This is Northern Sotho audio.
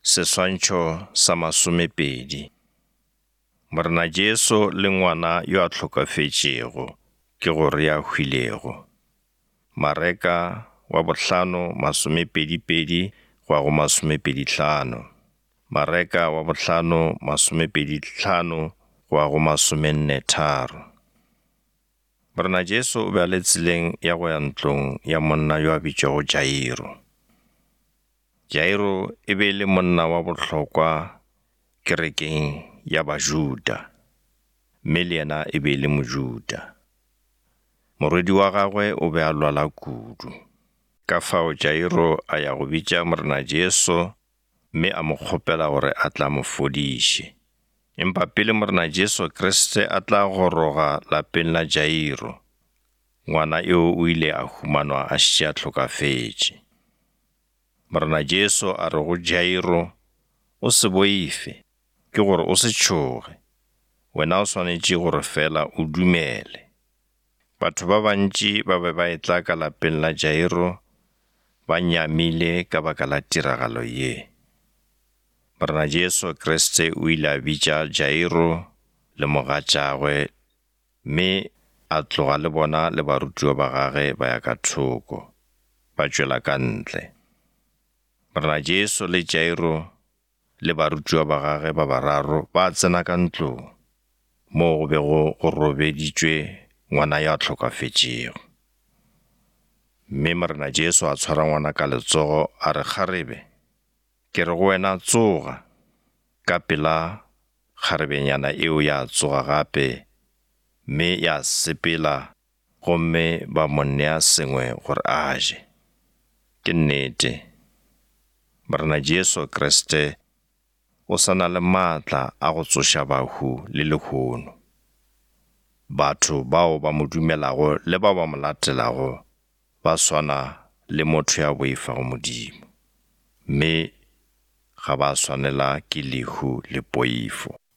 Seswantšho sa 20. Morena Jesu le ngwana yo a tlhokafetšego ke gore a hwilego. Mareka wa 5:22 go ya go 25. Mareka wa 5:25 go ya go 43. Morena Jesu o be a le tseleng ya go ya ntlong ya monna yo a bitšwago Jairo. Jairo e be le monna wa bohlokwa kerekeng ya Bajuda, mme le yena e be le Mojuda. Morwedi wa gagwe o be a lwala kudu. Ka fao Jairo a ya go bitša morena Jesu, mme a mo kgopela gore a tla mo fodiše. Empa pele morena Jesu Kriste a tla goroga lapeng la Jairo, ngwana eo o ile a humanwa a šetše a hlokafetše. Morena Jesu a re go Jairo, o se boife, ke gore o se tšhoge, wena o swanetše gore fela o dumele. Batho ba bantši ba be ba etla ka lapeng la Jairo, ba nyamile ka baka la tiragalo ye. Morena Jesu Kriste o ile a bitša Jairo le mogatšagwe, mme a tloga le bona le barutiwa ba gage ba ya ka thoko, ba tšwela ka ntle. Morena Jesu le Jairo le barutiwa ba gage ba bararo ba tsena ka ntlong, moo go bego go robeditšwe ngwana ya tlhokafetšego. Mme morena Jesu a tshwara ngwana ka letsogo a re, kgarebe, ke re go wena tsoga. Ka pela kgarebenyana eo ya tsoga gape, mme ya sepela, gomme ba mo nea sengwe gore a je. Ke nnete, morena Jesu Kriste o sa na le maatla a go tsoša bahu le lehono. Batho bao ba mo dumelago le bao ba mo latelago ba swana le motho ya boifago Modimo, mme ga ba swanela ke lehu le poifo.